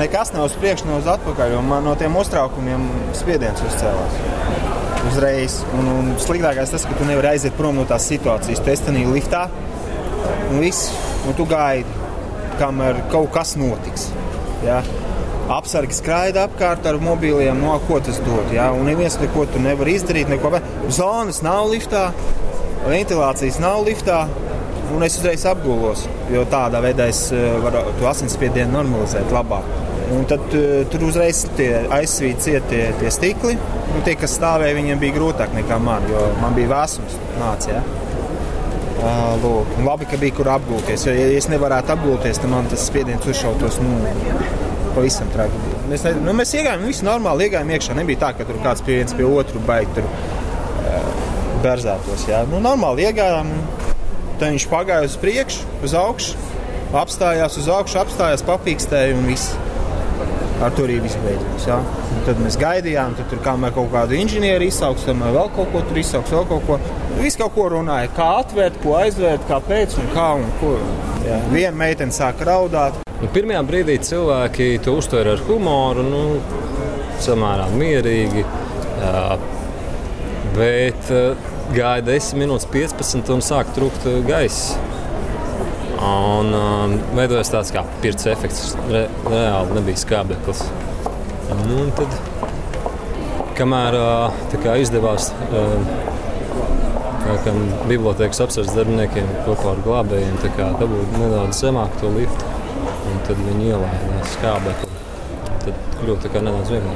nekas nav uz priekšu, nav uz atpakaļ, un man no tiem uztraukumiem spiediens uzcēlās. Uzreiz. Un sliktākais tas, ka tu nevari aiziet prom no tās situācijas. Tu esi tanī liftā, un viss, un tu gaidi, kamēr kaut kas notiks. Ja? Apsargi skraida apkārt ar mobīliem, no ko tas dod. Ja? Un neviens neko tu nevar izdarīt, neko. Zonas nav liftā, ventilācijas nav liftā, un es uzreiz apgulos, jo tādā veidā es varu to asinsspiedienu normalizēt labāk. Un tad tur uzreiz aizsvīt ciet tie stikli, un tie, kas stāvēja, viņiem bija grūtāk nekā man, jo man bija vēsums nāc, ja? Lūk, un labi, ka bija kur apgulties, jo ja es nevarētu apgulties, tad man tas spiediens uzšautos, pavisam traki. Mēs iegājām, visu normāli iegājām iekšā. Nebija tā, ka tur kāds pie viens pie otru baigi tur berzētos. Jā. Normāli iegājām, tad viņš pagāja uz priekšu, uz augšu, apstājās uz augšu, apstājās, papīkstēja un viss. Ar to arī viss beidzās. Jā. Tad mēs gaidījām, tad tur kamēr kaut kādu inženieri izsauks, kamēr vēl kaut ko tur izsauks, vēl kaut ko. Viss kaut ko runāja, kā atvērt, ko aizvērt, kāpēc un kā un ko. Jā. Viena meitene sāka raudāt. Pirmajā brīdī cilvēki to uztver ar humoru, samērā mierīgi, bet gāja 10 minūtes 15 un sāk trūkt gaiss. Un veidojas tāds kā pirts efekts, reāli nebija skābeklis. Un tad, kamēr izdevās bibliotēkas apsardzes darbiniekiem kopā ar glābējiem dabūt nedaudz zemāk to liftu, un tad viņi ielādās skābekli. Tad kļūst nedaudz vieglāk.